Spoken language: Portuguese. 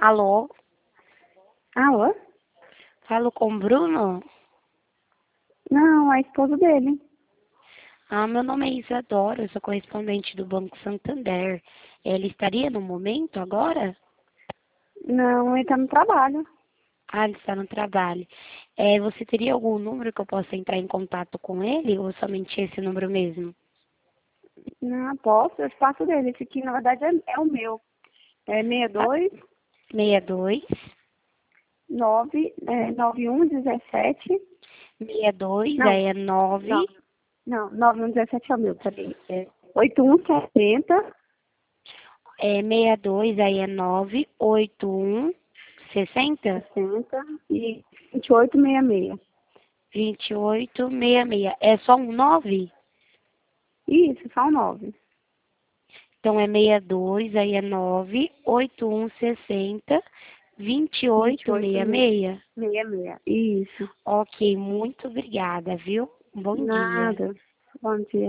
Alô? Alô? Falo com o Bruno? Não, a esposa dele. Meu nome é Isadora, eu sou correspondente do Banco Santander. Ele estaria no momento agora? Não, ele tá no trabalho. Ele está no trabalho. Você teria algum número que eu possa entrar em contato com ele ou somente esse número mesmo? Não, posso, eu passo dele. Esse aqui, na verdade, é o meu. É Ah, 62 62 91 17. 62, Não, aí é 9, não, não, 91 17 é o meu, peraí. 81 70 62, aí é 981 60 60 e 28 66. 2866. É só um 9? Isso, só um 9. Então é 62, aí é 98160 28 2866. 66. Isso. Ok, muito obrigada, viu? Bom dia. Nada. Bom dia.